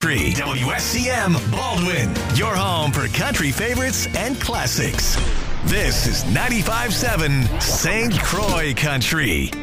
WSCM Baldwin, your home for country favorites and classics. This is 95.7 St. Croix Country.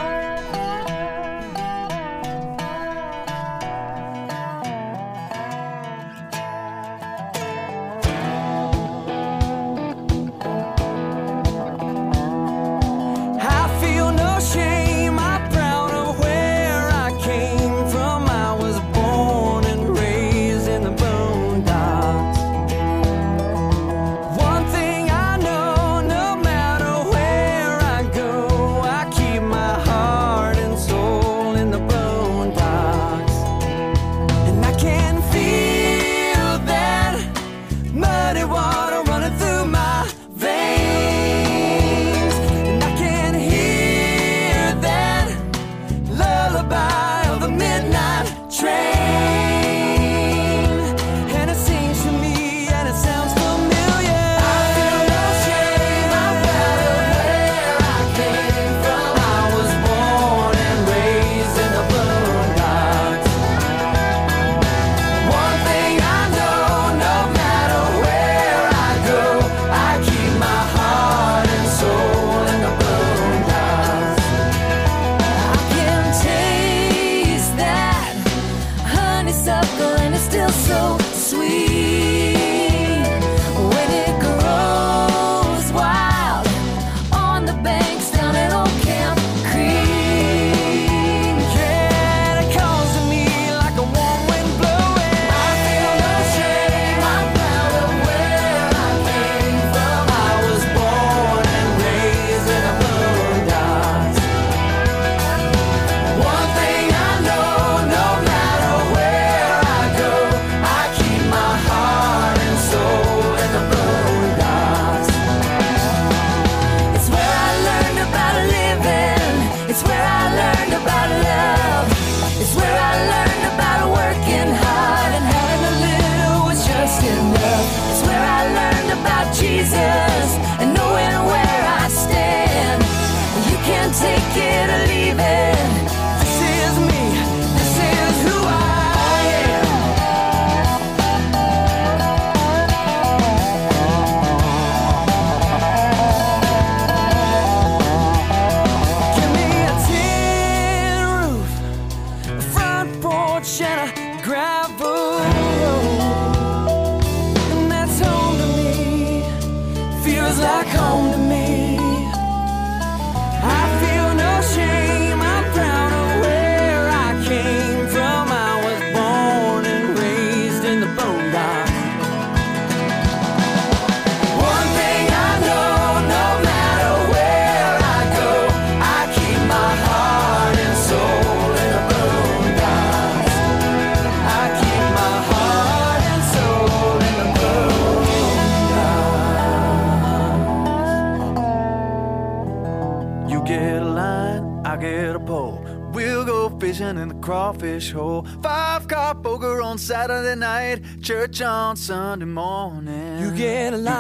In the crawfish hole, 5-car poker on Saturday night, church on Sunday morning. You get a line,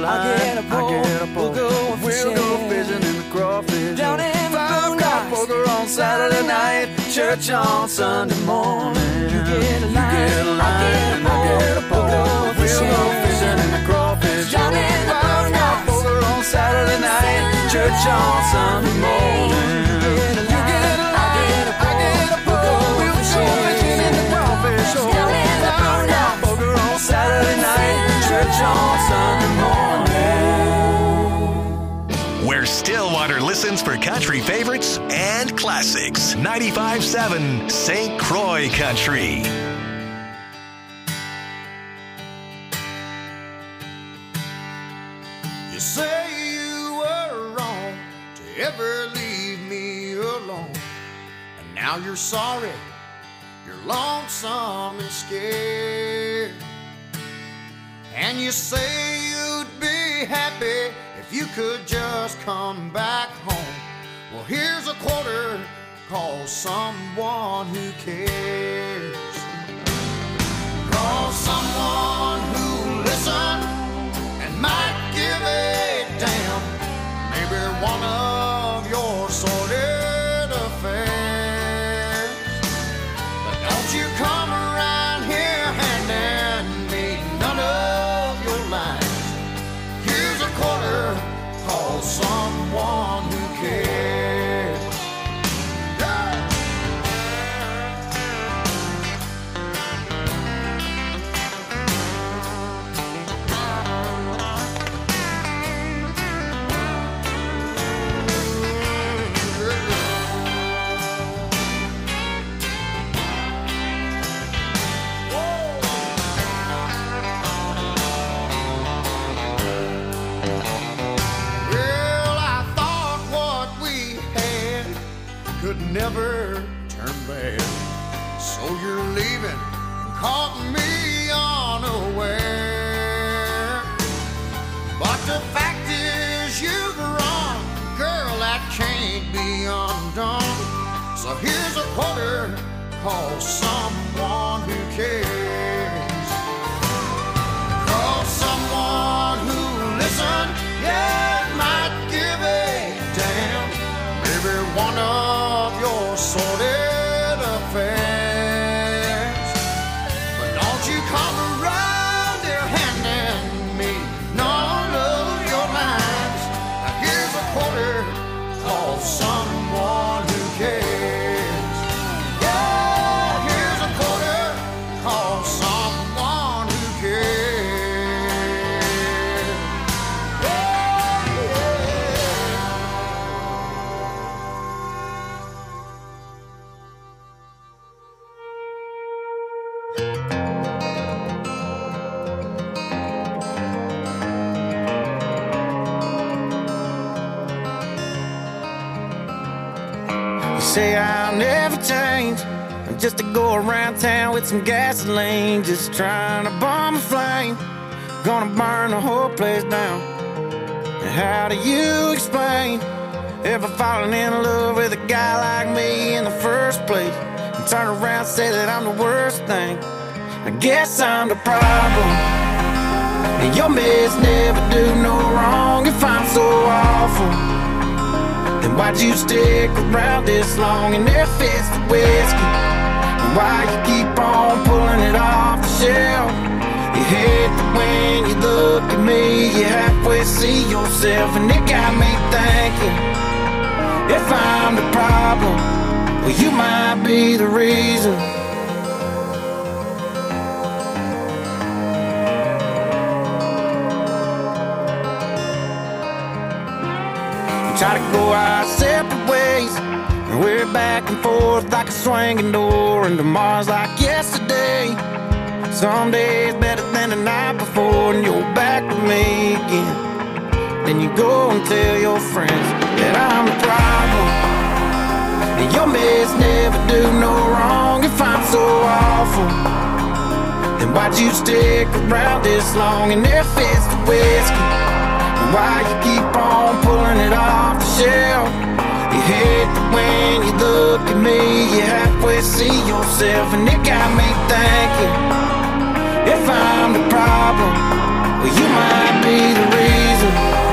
I get a pole. We'll go fishing in the crawfish down hole. in the 5-car poker on Saturday night, church on Sunday morning. You get a line, I get a pole. We'll go fishing in the crawfish hole. 5-car poker on Saturday night, church on Sunday morning. Saturday night, church on Sunday morning. Where Stillwater listens for country favorites and classics. 95.7 St. Croix Country. You say you were wrong to ever leave me alone, and now you're sorry, you're lonesome and scared. And you say you'd be happy if you could just come back home. Well, here's a quarter, call someone who cares. Call someone who'll listen and might give a damn. Maybe one of your sordid affairs. But don't you come around here quarter, call someone who cares. Call someone who listen, yeah, might give a damn. Maybe one of your sordid affairs. But don't you come around there handing me none of your lines. Now here's a quarter, call someone who cares. Yeah, here's a quarter, call someone who cares. Yeah, You say I'll never change. I'm just to go around town with some gasoline, just trying to bomb a flame. Gonna burn the whole place down. And how do you explain ever falling in love with a guy like me in the first place? And turn around and say that I'm the worst thing. I guess I'm the problem. And your mess never do no wrong. If I'm so awful, then why'd you stick around this long? And if it's the whiskey, then why you keep on pulling it off the shelf? You hate that when you look at me, you halfway see yourself. And it got me thinking, if I'm the problem, well, you might be the reason. Try to go our separate ways, and we're back and forth like a swinging door. And tomorrow's like yesterday. Some days better than the night before, and you're back with me again. Then you go and tell your friends that I'm the problem. And your mess never do no wrong. If I'm so awful, then why'd you stick around this long? And if it's the whiskey, why you keep on pulling it off the shelf? You hate that when you look at me, you halfway see yourself. And it got me thinking, if I'm the problem, well, you might be the reason.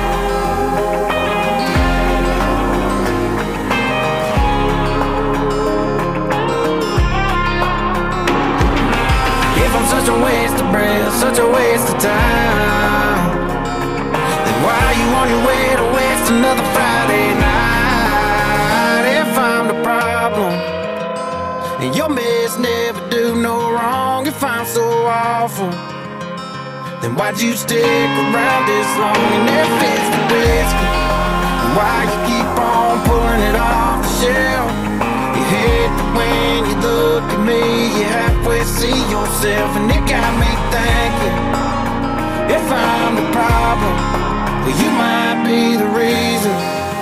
If I'm such a waste of breath, such a waste of time, why are you on your way to waste another Friday night? If I'm the problem, and your mess never do no wrong. If I'm so awful, then why'd you stick around this long? And if it's the whiskey, why you keep on pulling it off the shelf? You hate that when you look at me, you halfway see yourself. And it got me thinking, if I'm the problem, well, you might be the reason.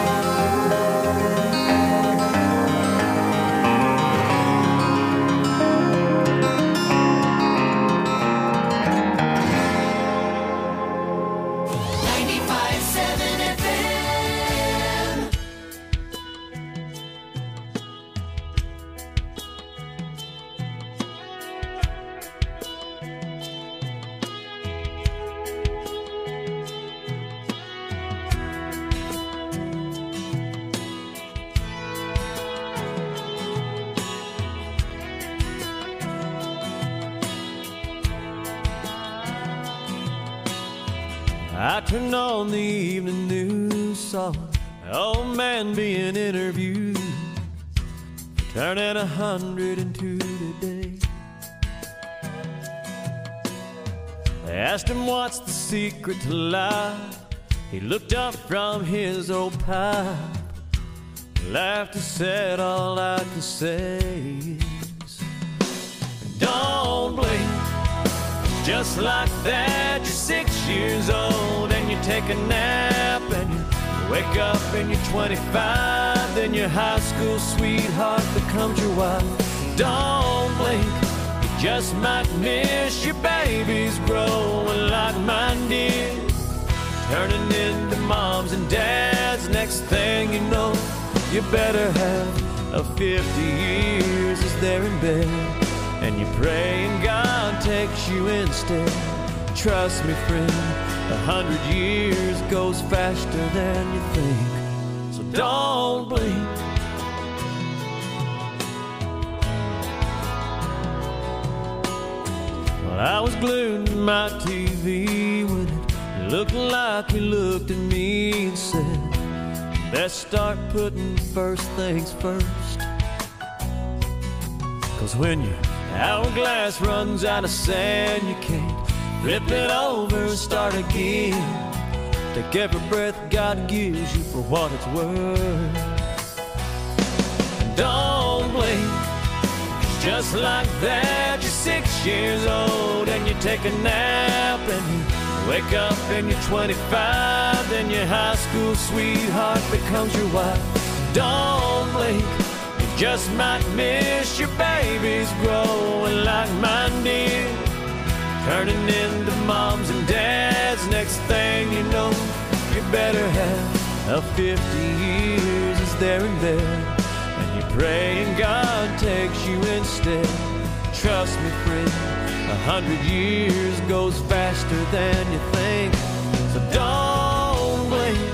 I turned on the evening news, saw an old man being interviewed, turning 102 today. They asked him what's the secret to life. He looked up from his old pipe, laughed and said, all I can say is, don't blink. Just like that, you're 6 years old and you take a nap and you wake up and you're 25. Then your high school sweetheart becomes your wife. Don't blink, you just might miss your babies growing like mine did, turning into moms and dads. Next thing you know, you better have of 50 years is there in bed, and you pray and God takes you instead. Trust me, friend, 100 years goes faster than you think, so don't blink. Well, I was glued to my TV when it looked like he looked at me and said, let's start putting first things first. 'Cause when your hourglass runs out of sand, you can't flip it over and start again. Take every breath God gives you for what it's worth. Don't blink. Just like that, you're 6 years old and you take a nap and you wake up and you're 25. Then your high school sweetheart becomes your wife. Don't blink. You just might miss your babies growing like mine did, turning into moms and dads. Next thing you know, you better have 50 years is there in bed, and you pray and God takes you instead. Trust me, friend, 100 years goes faster than you think, so don't blink.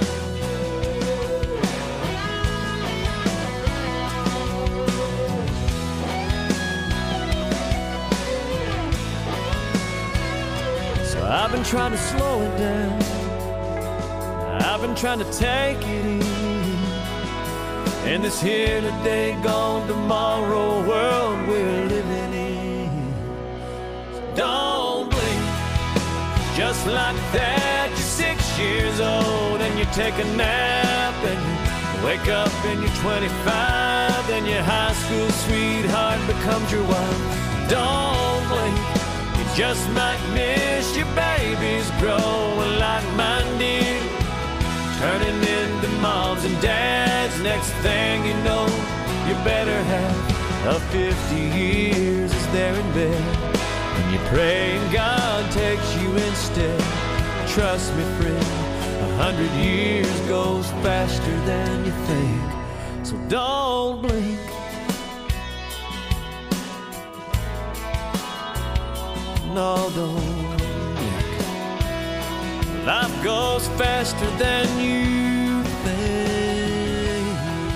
I've been trying to slow it down. I've been trying to take it easy in this here today, gone tomorrow world we're living in. So don't blink. Just like that, you're 6 years old and you take a nap and you wake up and you're 25. Then your high school sweetheart becomes your wife. Don't blink. Just might miss your babies growing like mine did, turning into moms and dads. Next thing you know, you better have 50 years is there in bed, and you pray and God takes you instead. Trust me, friend, 100 years goes faster than you think, so don't blink. No, don't blink. Life goes faster than you think.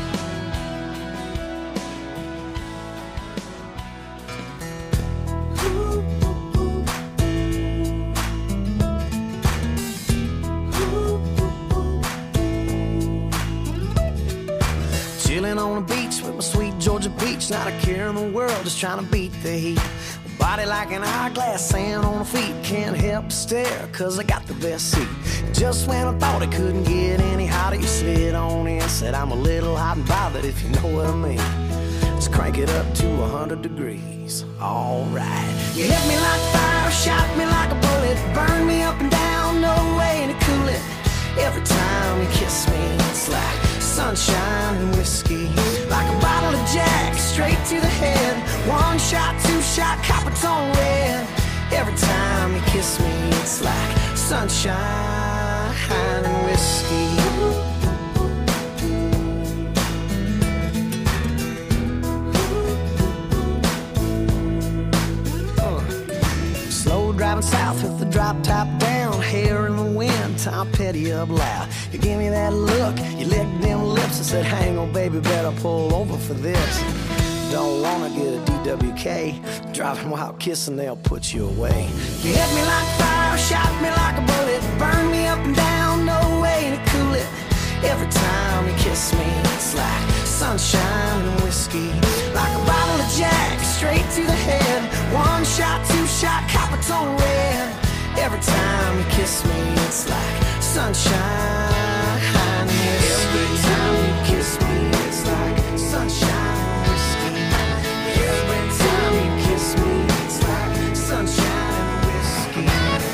Chilling on the beach with my sweet Georgia peach, not a care in the world, just trying to beat the heat. Body like an hourglass, sand on the feet. Can't help but stare, 'cause I got the best seat. Just when I thought it couldn't get any hotter, you slid on in, said I'm a little hot and bothered, if you know what I mean. Let's crank it up to 100 degrees. Alright. You hit me like fire, shot me like a bullet, burn me up and down, no way to cool it. Every time you kiss me, it's like sunshine and whiskey, like a bottle of Jack straight to the head. One shot, two shot, copper tone red. Every time you kiss me, it's like sunshine and whiskey. Slow driving south with the drop top down, hair in the wind, Tom Petty up loud. You give me that look, you licked them lips and said, hang on baby, better pull over for this. Don't wanna get a DWK, driving while kissing, they'll put you away. You hit me like fire, shot me like a bullet, burn me up and down, no way to cool it. Every time you kiss me, it's like sunshine and whiskey, like a bottle of Jack straight to the head. One shot, two shot, copper tone red. Every time you kiss me, it's like sunshine and whiskey. Every time you kiss me, it's like sunshine and whiskey. Every time you kiss me, it's like sunshine and whiskey.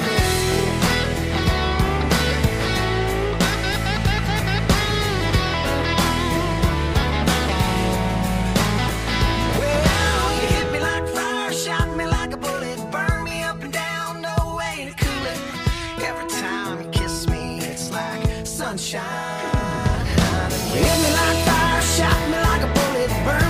Well, you hit me like fire, shot me like a bullet, burn me up and down, no way to cool it. Every time you kiss me, it's like sunshine. You hit me like fire, shot me like a bullet, burn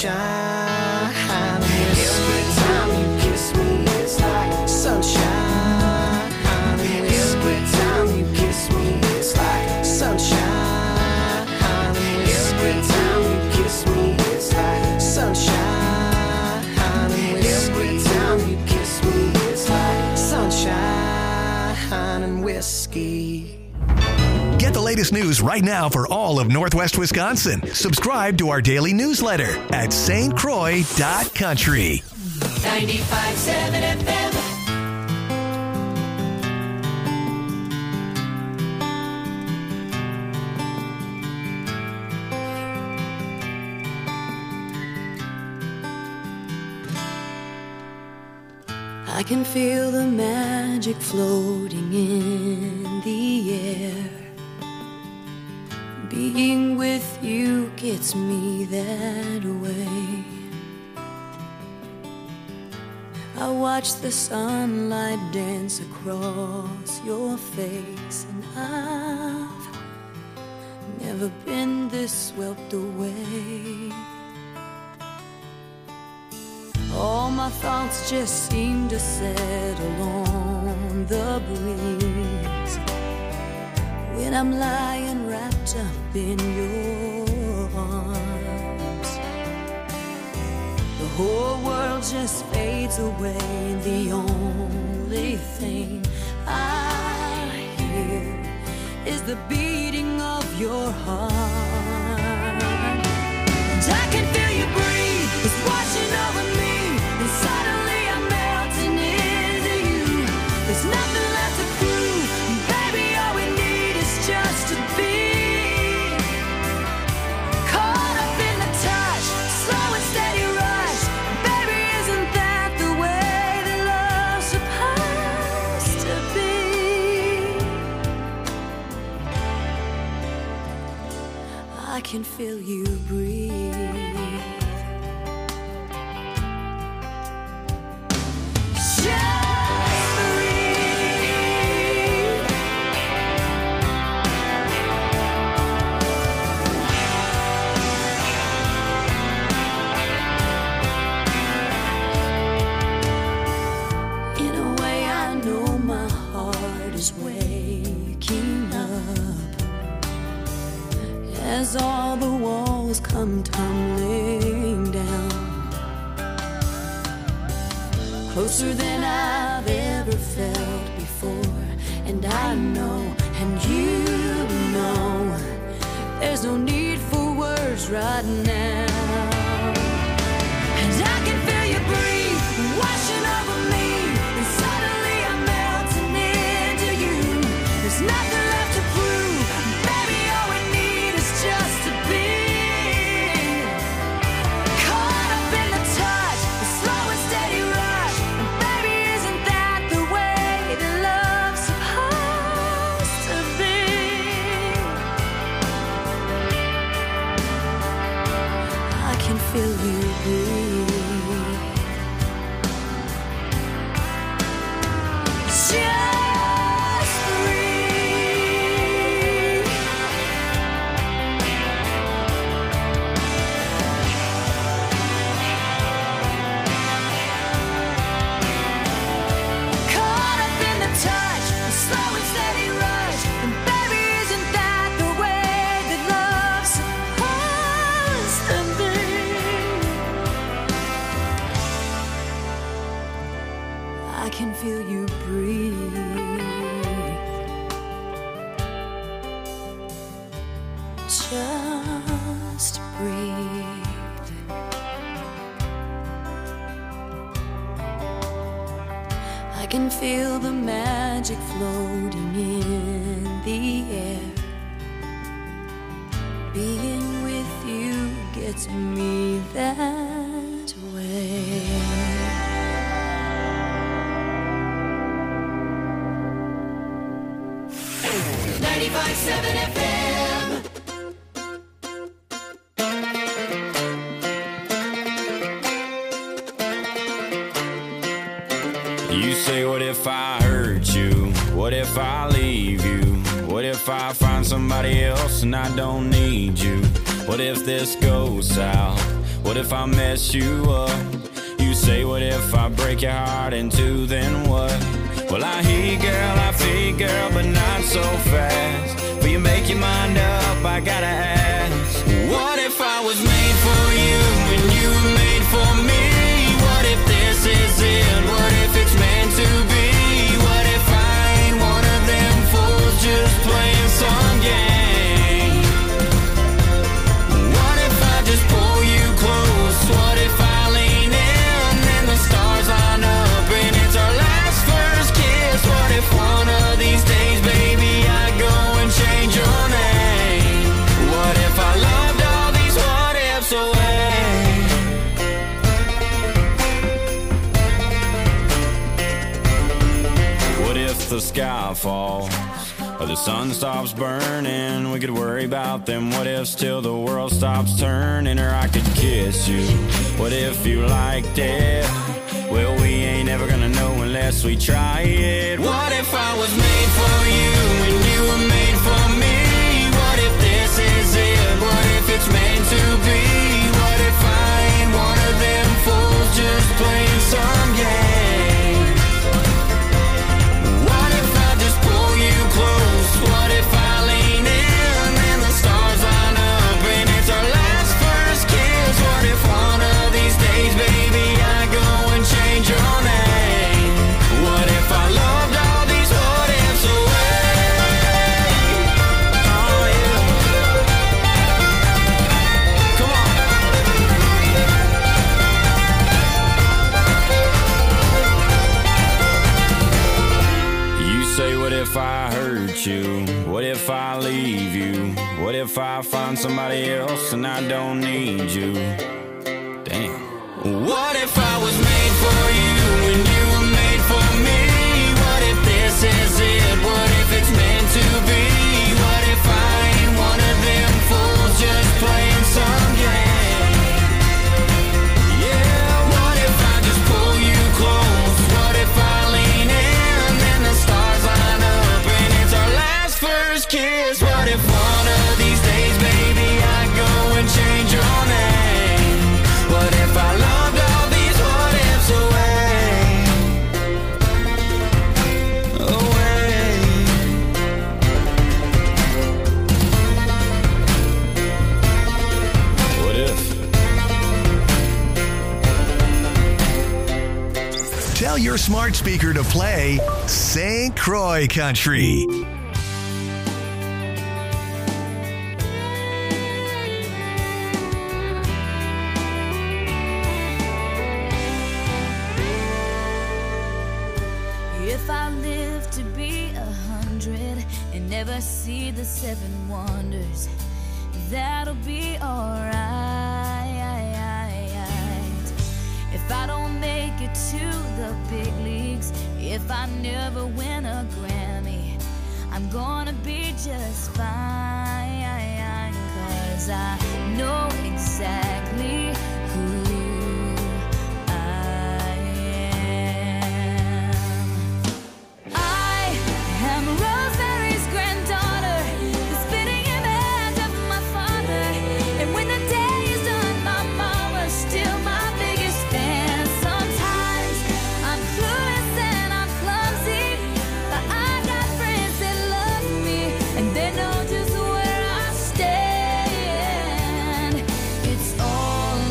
sunshine and whiskey. Every time you kiss me, it's like sunshine and whiskey. Every time you kiss me, it's like sunshine and whiskey. Every time you kiss me, it's like sunshine and whiskey. Every time you kiss me, it's like sunshine and whiskey. Get the latest news right now for all of Northwest Wisconsin. Subscribe to our daily newsletter at stcroix.country. 95.7 FM. I can feel the magic floating in the air. Being with you gets me that way. I watch the sunlight dance across your face, and I've never been this swept away. All my thoughts just seem to settle on the breeze when I'm lying wrapped up in your arms. The whole world just fades away, and the only thing I hear is the beating of your heart. And I can feel you breathe, it's washing over me. And suddenly I'm melting into you. There's nothing left to prove. Baby, all we need is just to be caught up in the touch, slow and steady rush. Baby, isn't that the way that love's supposed to be? I can feel you breathe. As all the walls come tumbling down, closer than I've ever felt before. And I know, and you know, there's no need for words right now. And I can feel you breathe, washing over me. And suddenly I'm melting into you. There's nothing left to prove. Baby, all we need is just to be caught up in the touch, the slow and steady rush. And baby, isn't that the way that love's supposed to be? I can feel you breathe. Just breathe. Caught up in the touch, a slow and steady rush. And baby, isn't that the way that love's supposed to be? I can feel you breathe. Just breathe. I can feel the magic floating in the air. Being with you gets me that way. 95.7 FM. You say, what if I hurt you? What if I leave you? What if I find somebody else and I don't need you? What if this goes south? What if I mess you up? You say, what if I break your heart in two, then what? Well, I hear you, girl, I feel you, girl, but not so fast. Will you make your mind up? I gotta ask. What if I was made for you and you were made for me? What if this is it? What if it's meant to be? What if I ain't one of them fools just playing some game? What if I just pull you close? What if I lean in and the stars line up and it's our last first kiss? What if one of these days, baby, I go and change your name? What if I loved all these what ifs away? What if the sky falls or the sun stops burning? We could worry about them what ifs till the world stops turning. Or I could kiss you. What if you liked it? Well, we ain't ever gonna know unless we try it. What if I was made for you and you were made for me? What if this is it? What if it's meant to be? What if I ain't one of them fools just playing some game? What if I just pull you close? What if I lean in and the stars line up and it's our last first kiss? What if one of these days, baby, I go and change your name? What if I loved all these what ifs away? Oh yeah. Come on. You say, what if I hurt you? What if I leave you? What if I find somebody else and I don't need you? Damn. What if I was made for you and you were made for me? What if this is it? What if it's meant to be? What if I ain't one of them fools just playing some game? Yeah, what if I just pull you close? What if I lean in and the stars line up and it's our last first kiss? What if one of these days, baby, I go and change your name? What if I loved all these what ifs away? Away. What if? Tell your smart speaker to play St. Croix Country. If I live to be 100 and never see the 7 wonders, that'll be alright. If I don't make it to the big leagues, if I never win a Grammy, I'm gonna be just fine, 'cause I know exactly who I am. I am Rosemary's granddaughter, the spitting image of my father. And when the day is done, my mama's still my biggest fan. Sometimes I'm clueless and I'm clumsy, but I got friends that love me and they know just where I stand. It's all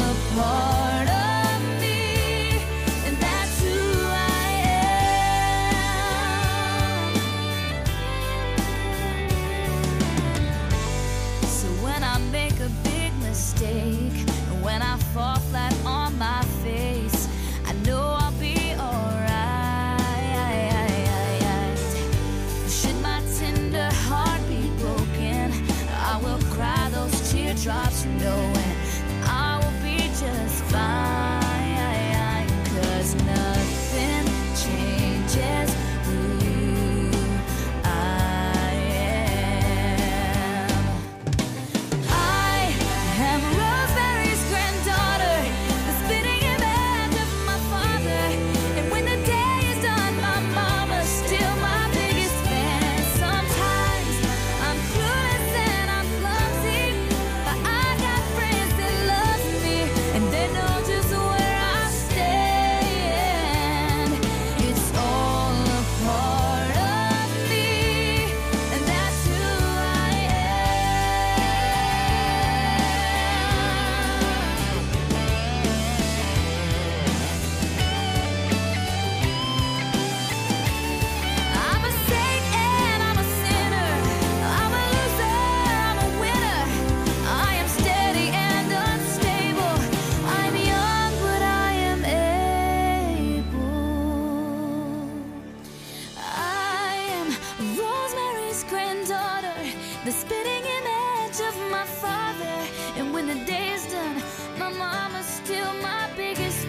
the spitting image of my father. And when the day is done, my mama's still my biggest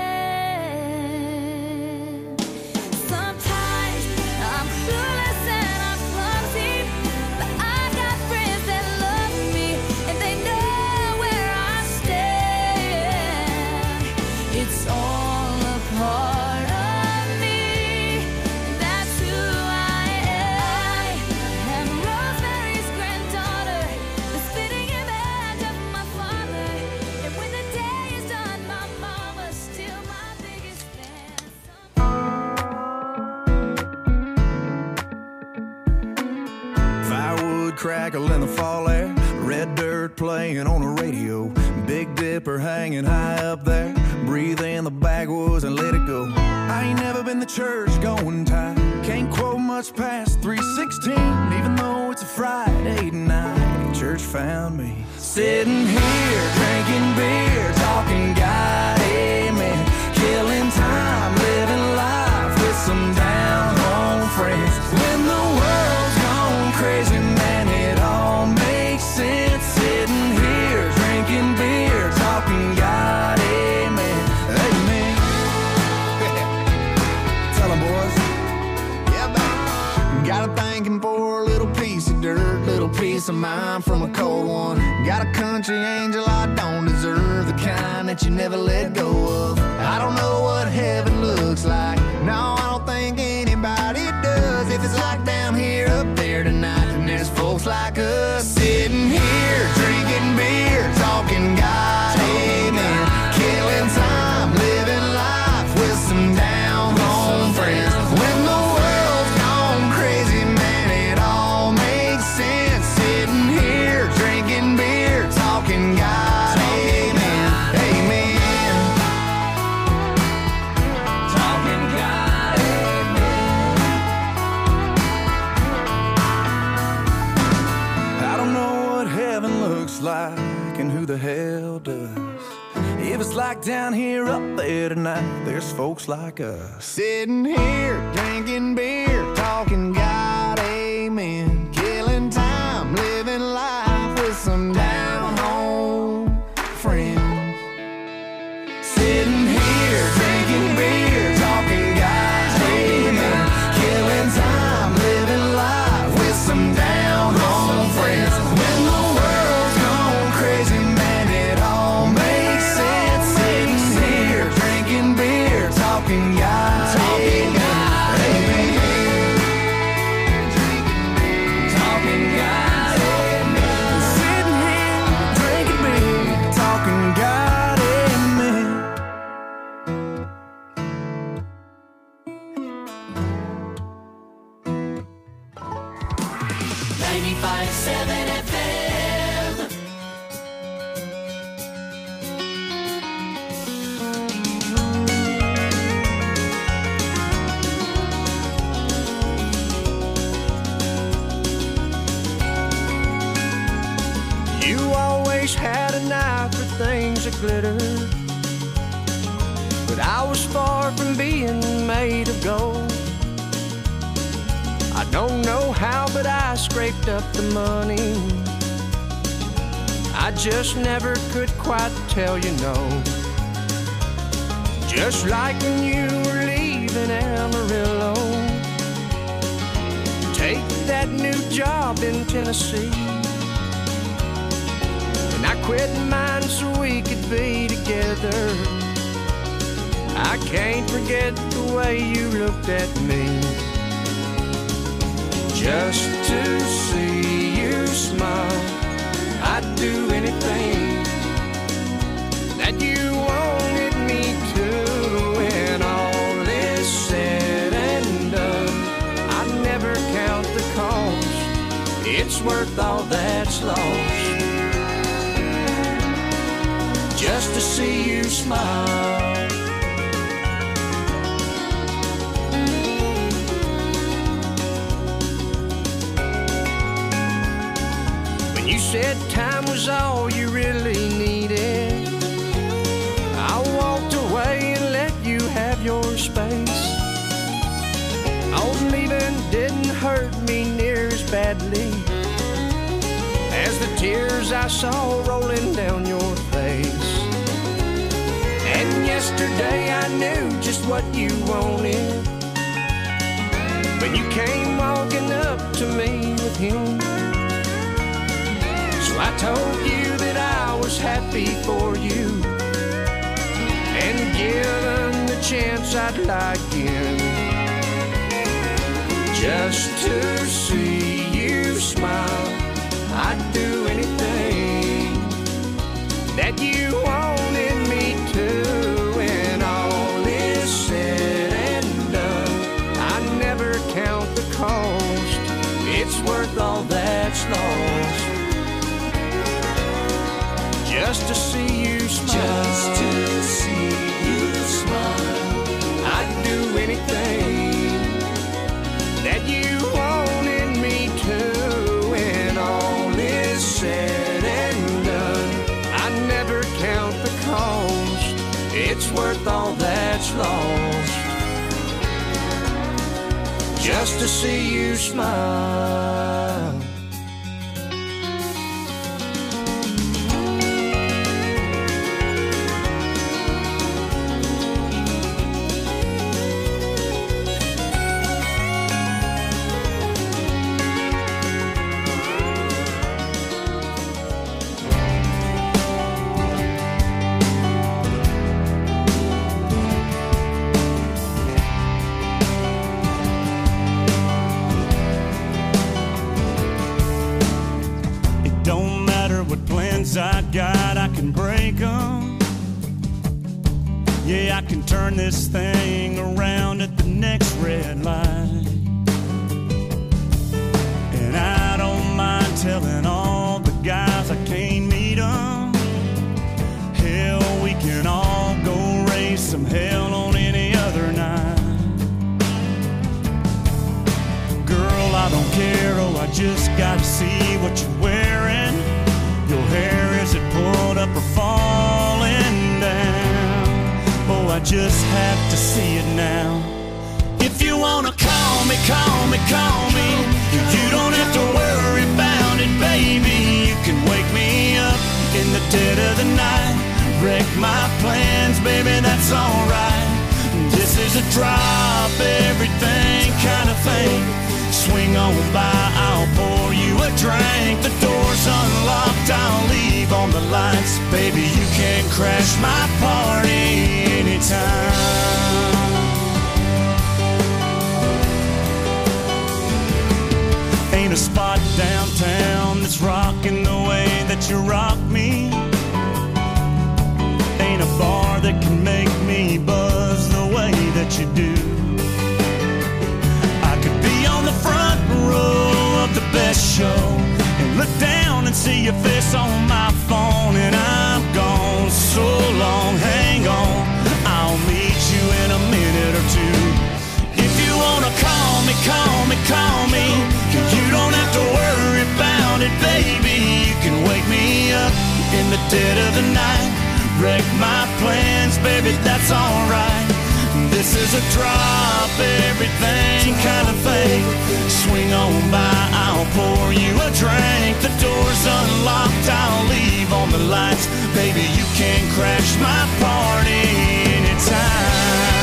fan. Sometimes I'm clueless and I'm clumsy, but I've got friends that love me and they know where I stand. It's all a part of me, that's who I am. I'm Rosemary's granddaughter, the spitting image of my father. And when the day is done, my mama's still my biggest fan. Firewood crackle in the fall air, red dirt playing on the radio, Big Dipper hanging high up there. Breathe in the backwoods and let it go. I ain't never been to church going type, can't quote much past 3:16, even though it's a Friday night. Church found me sitting here drinking beer, talking God, amen, killing time, living life with some down home friends. When the world's gone crazy, man, it all makes sense. Sitting here drinking beer, talking God, amen, amen. Tell 'em, boys. Yeah, man. Got a thanking for a little piece of dirt, little piece of mind from a cold one. Got a country angel I don't deserve, the kind that you never let go of. I don't know what heaven looks like, no, I don't think anybody does. If it's like down here, up there tonight, then there's folks like us sitting here drinking beer, talking God, amen, killing time, living life with some down home friends. When the world's gone crazy, man, it all makes sense. Sitting here drinking beer, talking God, amen, amen, talking God, amen. I don't know what heaven looks like and who the hell does. If it's like down here, up there tonight, there's folks like us sitting here drinking beer, talking God, amen, killing time, living life with some down home friends. Sitting here drinking beer, talking God, amen, killing time, living life with some down home friends. When the world's gone crazy, man, it all makes sense. Sitting here drinking beer, talking God, talking God, amen, talking God, amen. Sitting here drinking beer, talking God, amen. 95.7 FM. You always had an eye for things that glitter, but I was far from being made of gold. I don't know how, but I scraped up the money. I just never could quite tell you no. Just like when you were leaving Amarillo, take that new job in Tennessee. And I quit mine so we could be together. I can't forget the way you looked at me. Just to see you smile, I'd do anything that you wanted me to. When all is said and done, I'd never count the cost. It's worth all that's lost, just to see you smile. You said time was all you really needed. I walked away and let you have your space. Oh, leaving didn't hurt me near as badly tears I saw rolling down your face. And yesterday I knew just what you wanted when you came walking up to me with him. So I told you that I was happy for you, and given the chance I'd lie again, just to see you smile. I'd do anything that you wanted me to. When all is said and done, I never count the cost. It's worth all that's lost, just to see you smile. Just to see you smile. I'd do anything that you wanted me to. When all is said and done, I never count the cost. It's worth all that's lost, just to see you smile. I got, I can break them. Yeah, I can turn this thing around at the next red light. And I don't mind telling all the guys I can't meet them. Hell, we can all go raise some hell on any other night. Girl, I don't care, oh, I just gotta see what you're wearing. Your hair, is it pulled up or falling down? Oh, I just have to see it now. If you wanna call me, call me, call me. You don't have to worry about it, baby. You can wake me up in the dead of the night. Wreck my plans, baby, that's alright. This is a drop everything kind of thing. Swing on by, I'll pour you a drink. The door's unlocked, I'll leave on the lights. Baby, you can crash my party anytime. Ain't a spot downtown that's rocking the way that you rock me. Ain't a bar that can make me buzz the way that you do. The front row of the best show and look down and see your face on my phone. And I'm gone so long, hang on, I'll meet you in a minute or two. If you wanna call me, call me, call me. You don't have to worry about it, baby. You can wake me up in the dead of the night. Wreck my plans, baby, that's alright. This is a drop everything kind of thing. Swing on by, I'll pour you a drink. The door's unlocked, I'll leave on the lights. Baby, you can crash my party anytime.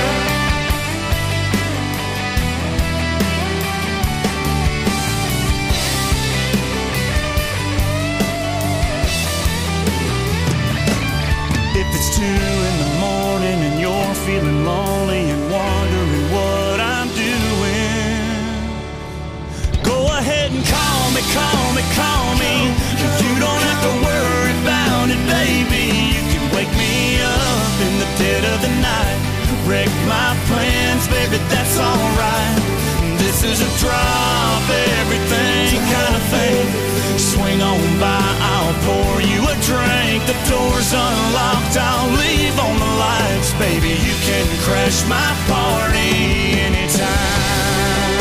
If it's 2 in the morning and you're feeling lonely and wondering what I'm doing, go ahead and call me, call me, call me. You don't have to worry about it, baby. You can wake me up in the dead of the night. Wreck my plans, baby, that's alright. This is a drop everything kind of thing. Swing on by, I'll pour you a drink. The door's unlocked, I'll leave on the lights. Baby, you can crash my party anytime.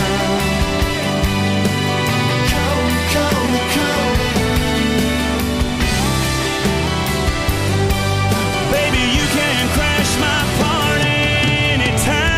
Come, come, come. Baby, you can crash my party anytime.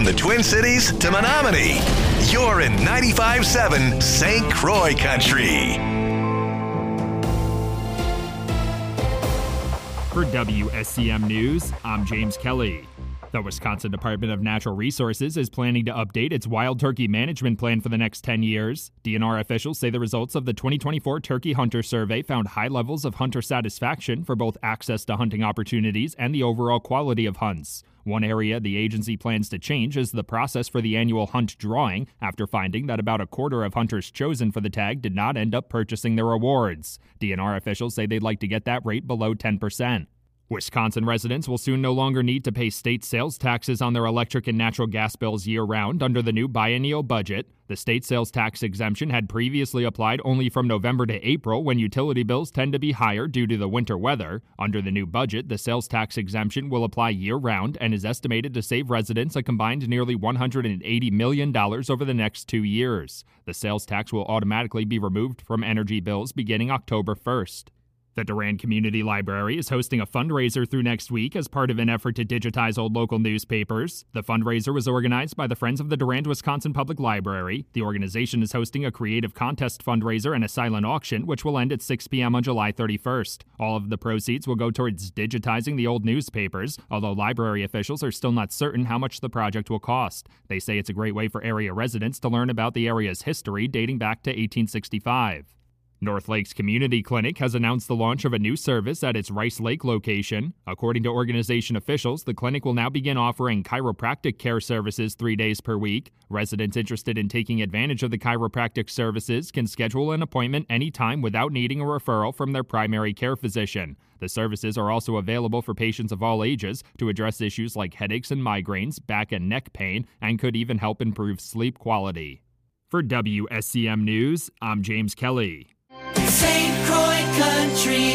the Twin Cities to Menominee, you're in 95.7 St. Croix Country. For WSCM News, I'm James Kelly. The Wisconsin Department of Natural Resources is planning to update its wild turkey management plan for the next 10 years. DNR officials say the results of the 2024 Turkey Hunter Survey found high levels of hunter satisfaction for both access to hunting opportunities and the overall quality of hunts. One area the agency plans to change is the process for the annual hunt drawing, after finding that about a quarter of hunters chosen for the tag did not end up purchasing their awards. DNR officials say they'd like to get that rate below 10%. Wisconsin residents will soon no longer need to pay state sales taxes on their electric and natural gas bills year-round under the new biennial budget. The state sales tax exemption had previously applied only from November to April, when utility bills tend to be higher due to the winter weather. Under the new budget, the sales tax exemption will apply year-round and is estimated to save residents a combined nearly $180 million over the next 2 years. The sales tax will automatically be removed from energy bills beginning October 1st. The Durand Community Library is hosting a fundraiser through next week as part of an effort to digitize old local newspapers. The fundraiser was organized by the Friends of the Durand, Wisconsin Public Library. The organization is hosting a creative contest fundraiser and a silent auction, which will end at 6 p.m. on July 31st. All of the proceeds will go towards digitizing the old newspapers, although library officials are still not certain how much the project will cost. They say it's a great way for area residents to learn about the area's history dating back to 1865. North Lakes Community Clinic has announced the launch of a new service at its Rice Lake location. According to organization officials, the clinic will now begin offering chiropractic care services 3 days per week. Residents interested in taking advantage of the chiropractic services can schedule an appointment anytime without needing a referral from their primary care physician. The services are also available for patients of all ages to address issues like headaches and migraines, back and neck pain, and could even help improve sleep quality. For WSCM News, I'm James Kelly. St. Croix Country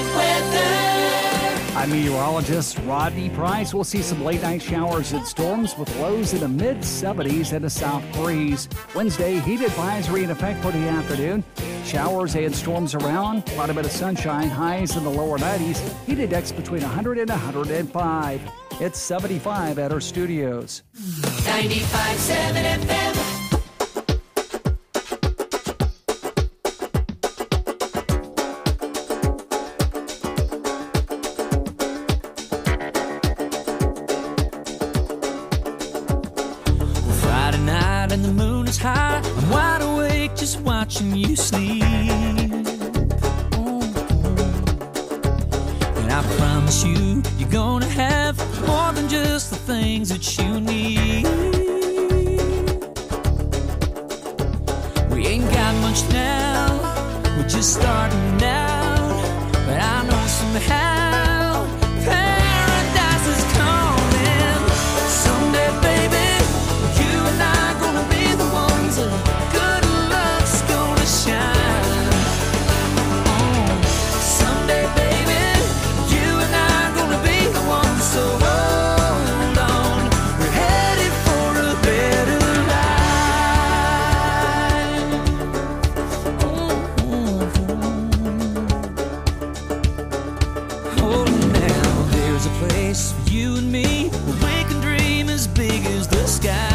weather. I'm meteorologist Rodney Price. We'll see some late night showers and storms with lows in the mid-70s and a south breeze. Wednesday, heat advisory in effect for the afternoon. Showers and storms around, quite a bit of sunshine, highs in the lower 90s. Heat index between 100 and 105. It's 75 at our studios. 95.7 FM. And the moon is high, I'm wide awake just watching you sleep. And I promise you, you're gonna have more than just the things that you need. We ain't got much now, we're just starting out, but I know somehow paradise is coming someday, baby. You and I good luck's gonna shine. Someday, baby, you and I gonna be the ones. So hold on, we're headed for a better life. Hold on now, there's a place for you and me where we can dream as big as the sky.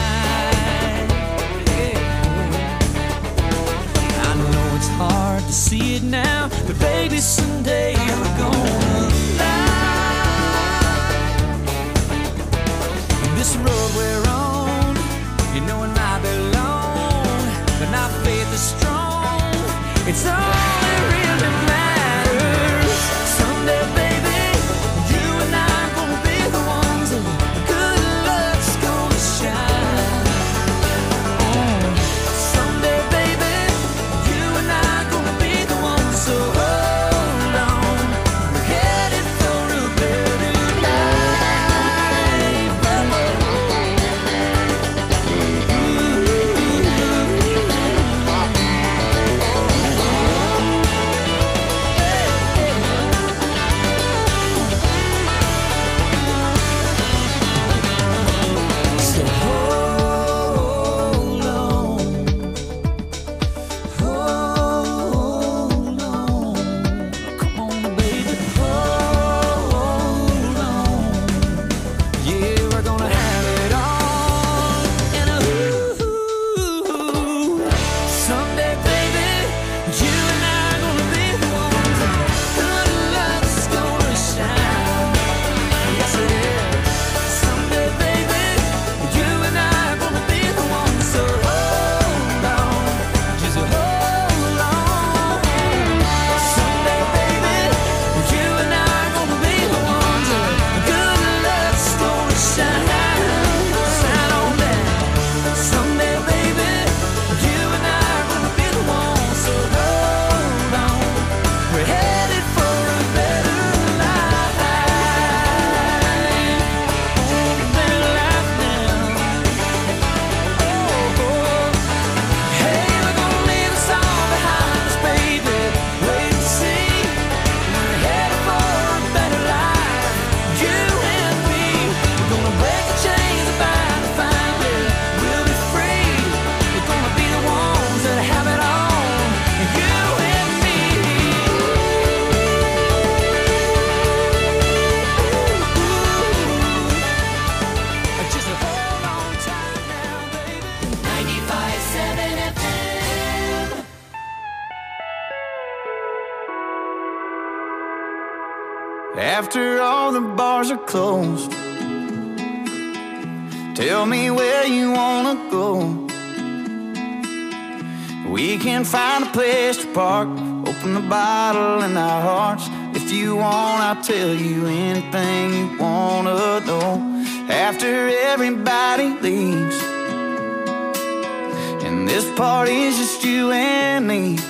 Hard to see it now, but baby, someday we're gonna fly. This road we're on, you know it might be long, but our faith is strong. It's all that really matters. Someday, baby, you and I gonna be the ones. Good luck's gonna shine. Someday, baby, so hold on, we're headed for a better life. after all the bars are closed. Tell me where you wanna go. We can find a place to park, open the bottle in our hearts. If you want, I'll tell you anything you wanna know. After everybody leaves, and this party's just you and me,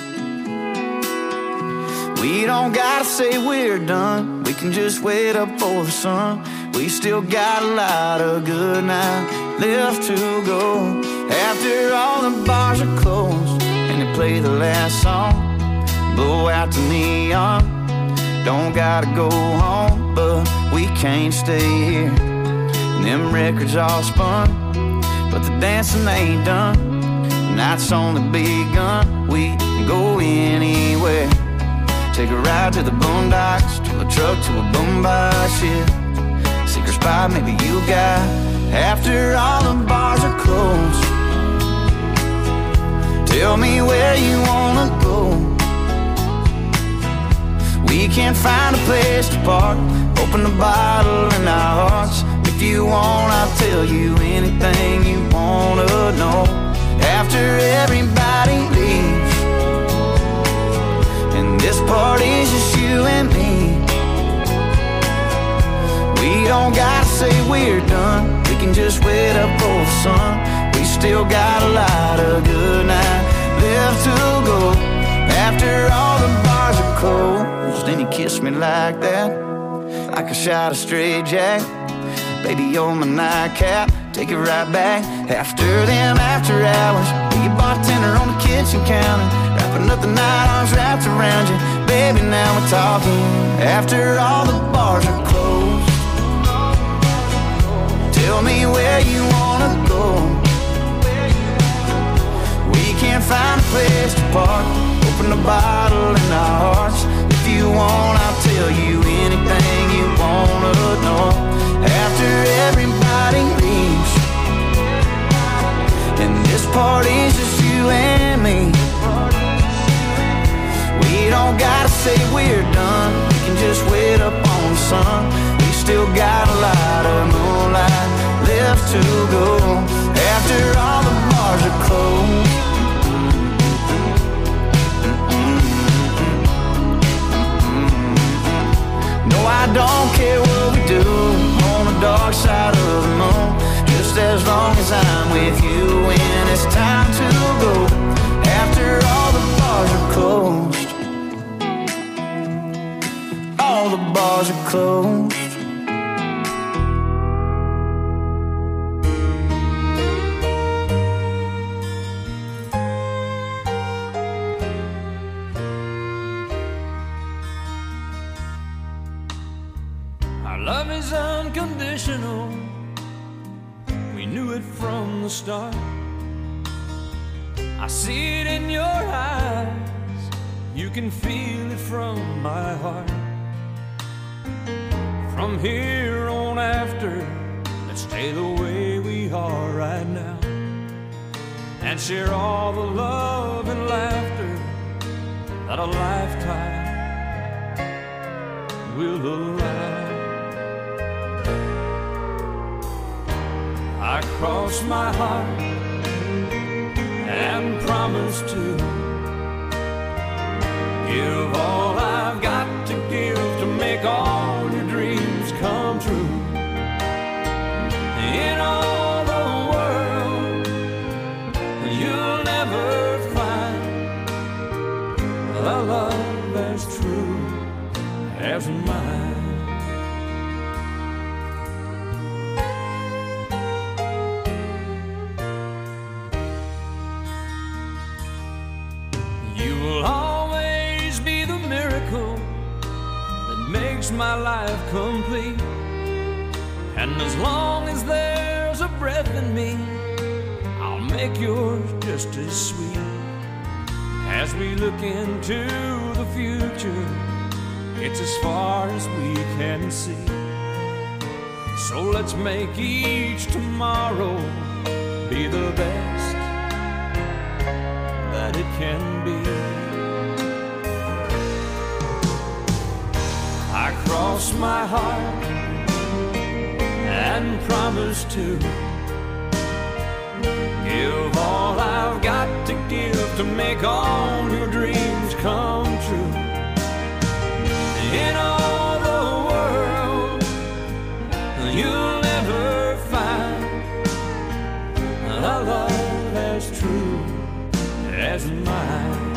we don't gotta say we're done. We can just wait up for the sun. We still got a lot of good night left to go. After all the bars are closed and they play the last song, blow out the neon. Don't gotta go home, but we can't stay here. And them records all spun, but the dancing ain't done. The night's only begun. We can go anywhere. Take a ride to the boondocks, to a truck, to a boombox, yeah. Secret spot maybe you got. After all the bars are closed, tell me where you wanna go. We can find a place to park, open the bottle in our hearts. If you want, I'll tell you anything you wanna know. After everybody leaves, and this party's just you and me, we don't gotta say we're done. We can just wait up for the sun. We still got a lot of good night left to go. After all the bars are closed, then you kiss me like that, like a shot of straight jack. Baby, you're my nightcap, take it right back. After them after hours, be your bartender on the kitchen counter, wrapping up the night, arms wrapped around you. Baby, now we're talking. After all the bars are closed, tell me where you wanna go. We can't find a place to park, open the bottle in our hearts. If you want, I'll tell you anything you wanna know. After everybody leaves, and this party's just you and me, we don't gotta say we're done. We can just wait up on the sun. We still got a lot of moonlight left to go. After all the bars are closed, no, I don't care what we do on the dark side of the moon, just as long as I'm with you when it's time to go. After all the bars are closed, all the bars are closed. Love is unconditional. We knew it from the start. I see it in your eyes. You can feel it from my heart. From here on after, let's stay the way we are right now, and share all the love and laughter that a lifetime will allow. I cross my heart and promise to give all I've got to give to make all your dreams come true. In all the world, you'll never find a love as true as mine. My life complete, and as long as there's a breath in me, I'll make yours just as sweet. As we look into the future, it's as far as we can see. So let's make each tomorrow be the best that it can be. I cross cross my heart and promise to give all I've got to give to make all your dreams come true. In all the world, you'll never find a love as true as mine.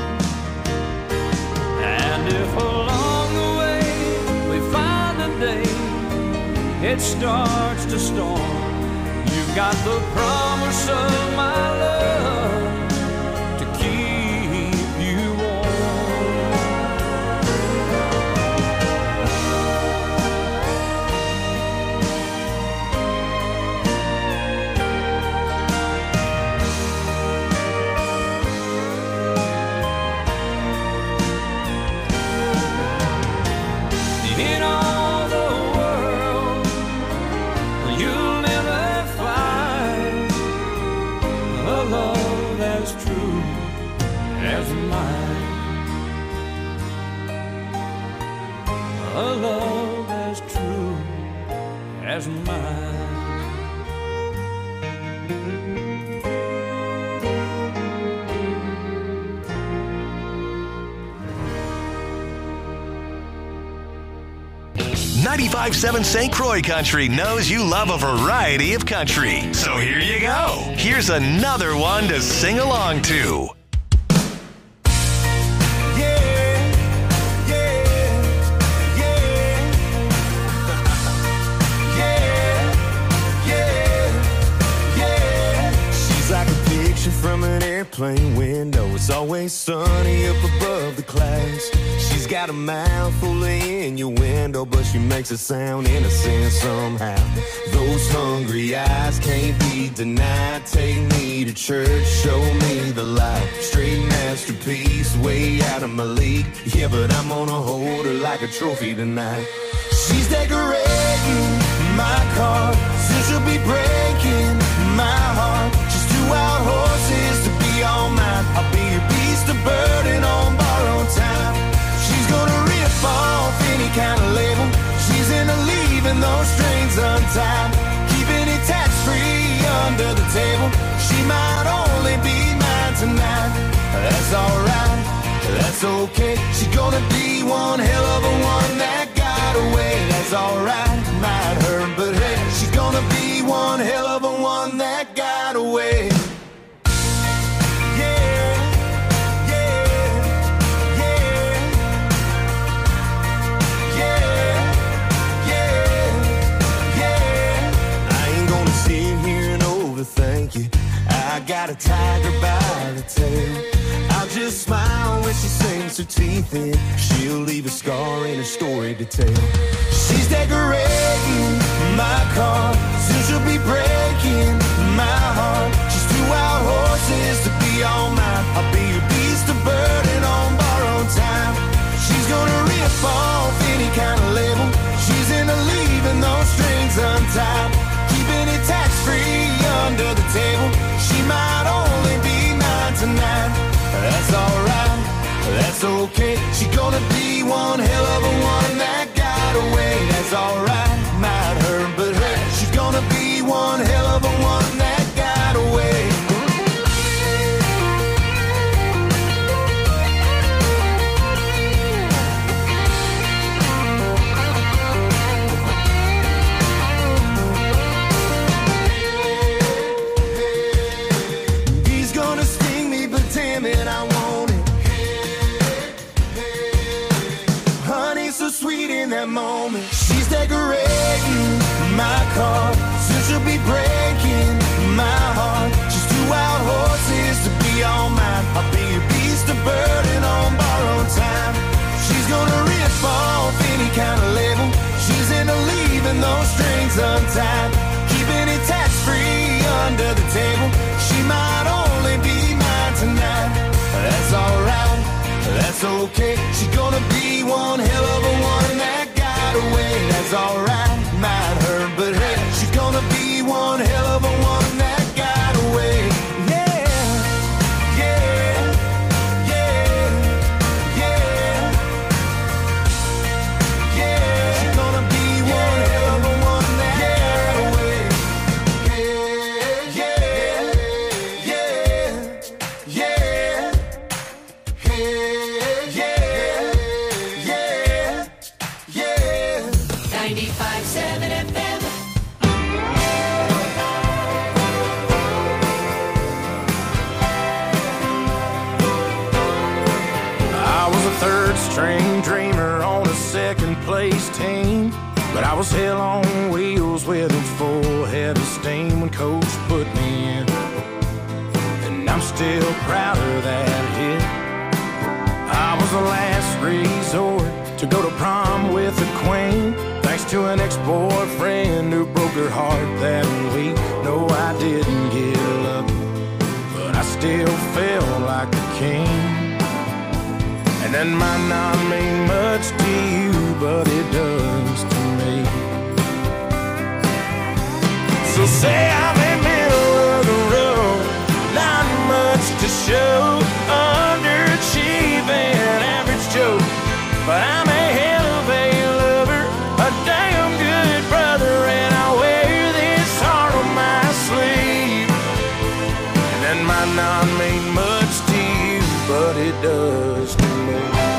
And if along the way we find a day it starts to storm, you've got the promise of my love to keep you in all the world, you'll never find a love as true as mine. A love as true as mine. 95.7 St. Croix Country knows you love a variety of country. So here you go. Here's another one to sing along to. She's like a picture from an airplane window. It's always sunny up above the clouds. She's got a mouth full of innuendo, but she makes it sound innocent somehow. Those hungry eyes can't be denied. Take me to church, show me the light. Straight masterpiece, way out of my league. Yeah, but I'm gonna hold her like a trophy tonight. She's decorating my car, soon she'll be breaking my heart. She's two wild horses to be all mine. I'll be your beast of burden on borrowed time. She's gonna rip off any kind of label. She's into leaving those strings untied, keeping it tax-free under the table. She might only be mine tonight. That's alright, that's okay. She's gonna be one hell of a one that got away. That's alright, might hurt, but hey, she's gonna be one hell of a one that got away. Thank you. I got a tiger by the tail. I'll just smile when she sinks her teeth in. She'll leave a scar in her story to tell. She's decorating my car, soon she'll be breaking my heart. She's two wild horses to be all mine. I'll be your beast of burden on borrowed time. She's gonna rip off any kind of label. She's into leaving those strings untied, keeping it tax-free under the table. She might only be mine tonight. That's alright, that's okay. She's gonna be one hell of a one that got away. That's alright, might hurt, but hey, she's gonna be one hell of a one that got away. Moment. She's decorating my car, soon she'll be breaking my heart. She's two wild horses to be all mine. I'll be your beast of burden on borrowed time. She's gonna rip off any kind of label. She's into leaving those strings untied, keeping it tax-free under the table. She might only be mine tonight. That's alright, that's okay. She's gonna be one hell of a one that away. That's alright, might hurt, but hey, she's gonna be one hell of a one that got away. Yeah, yeah, yeah, yeah, yeah. She's gonna third string dreamer on a second place team. But I was hell on wheels with a full head of steam when coach put me in. And I'm still proud of that hit. I was the last resort to go to prom with the queen, thanks to an ex-boyfriend who broke her heart that week. No, I didn't get lucky, but I still felt like a king. And that might not mean much to you, but it does to me. So say I'm in the middle of the road, not much to show, underachieving, average Joe. But I'm a hell of a lover, a damn good brother, and I wear this heart on my sleeve. And that might not mean much to you, but it does to me.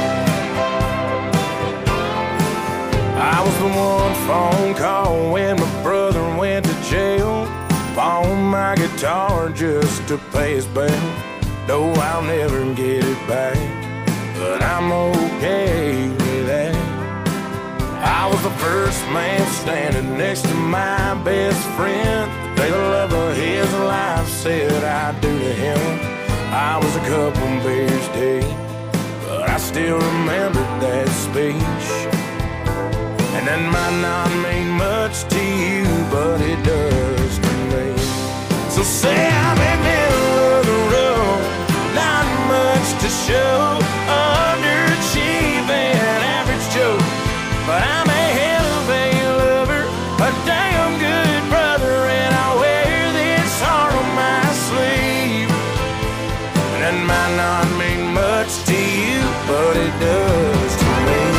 I was the one phone call when my brother went to jail. Pawned my guitar just to pay his bail. No, I'll never get it back, but I'm okay with that. I was the first man standing next to my best friend. The day the love of his life said I do to him. I was a couple beers deep, but I still remember that speech. And that might not mean much to you, but it does to me. So say I'm in the middle of the road, not much to show, underachieving, average Joe. But I'm a hell of a lover, a damn good brother, and I wear this heart on my sleeve. And that might not mean much to you, but it does to me.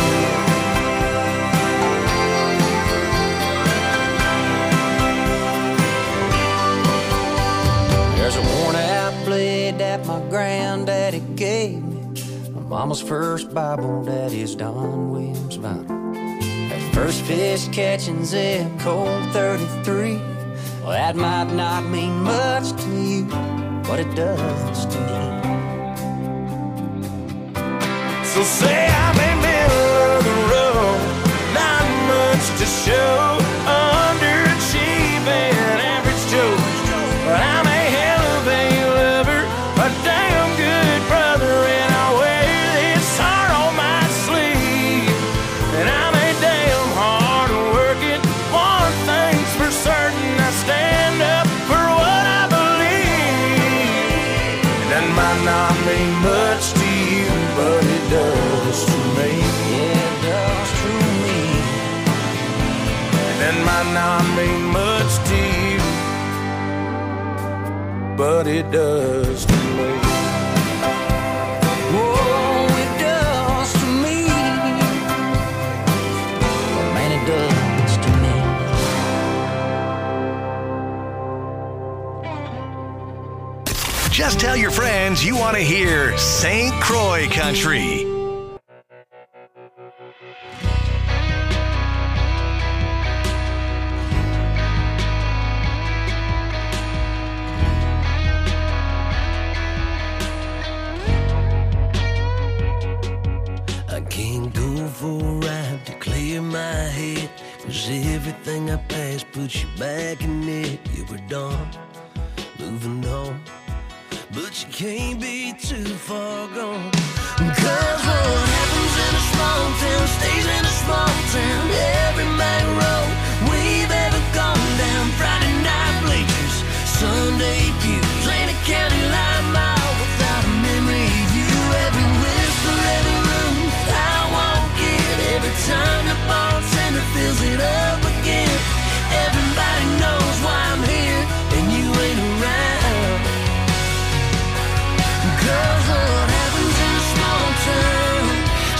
There's a worn-out blade that my granddaddy gave me. My mama's first Bible, daddy's Don Williams Bible. That first fish catching's in cold 33. Well, that might not mean much to you, but it does to me. So say I'm in the middle of the road, not much to show, underachieving, average Joe. But I'm a hell of a lover, a damn good brother, and I wear this heart on my sleeve. And I'm a damn hard working, one thing's for certain, I stand up for what I believe. And that might not mean much to you, but it does to me. Yeah, it does to me. And that might not mean much to you, but it does to me. Oh, it does to me. Well, man, it does to me. Just tell your friends you want to hear St. Croix Country. I can't go for a ride to clear my head, 'cause everything I passed puts you back in it. You were done, moving on, but you can't be too far gone. 'Cause what happens in a small town stays in a small town. Every back road we've ever gone down, Friday night bleachers, Sunday pews, ain't a county line mile without a memory of you. Every whisper, every room I walk in, every time the bartender fills it up again. Everybody knows why I'm here and you ain't around. 'Cause what happens in a small town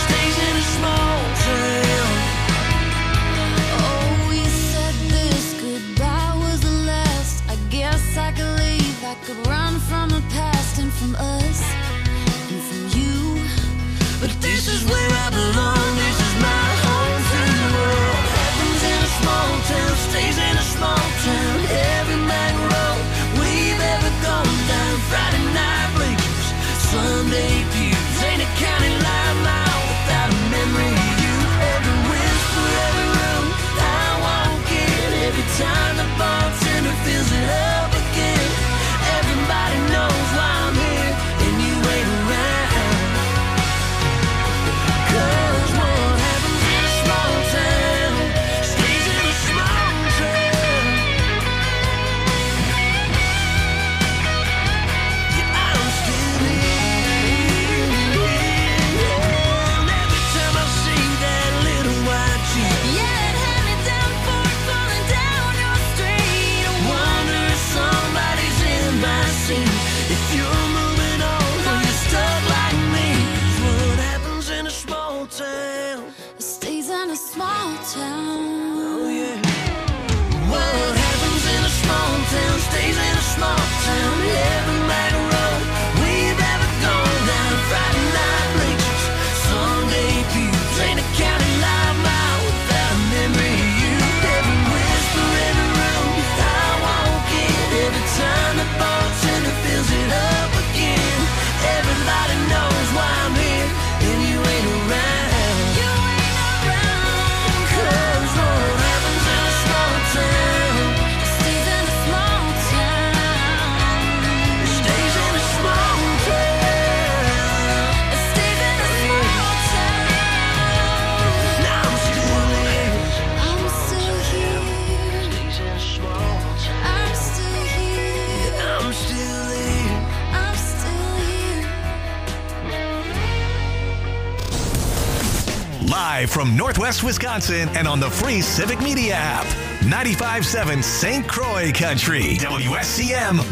small town. Stays in a small town. Oh yeah. What happens in a small town stays in a small town. Every night road we've ever gone down. Friday night bleachers, Sunday pews, ain't a county live mile without a memory of you. Every whisper, every room I walk in, every time the bartender fills it up again. Everybody knows why I'm here, and you ain't around. You ain't around. 'Cause what happens in a small town Stays in a small town. stays in a small town. Stays in a small town. Now I'm still here. I'm still here. Stays in a small town. I'm still here. I'm still here. I'm still here. Live from Northwest Wisconsin and on the free Civic Media app. 95.7 St. Croix Country. WSCM.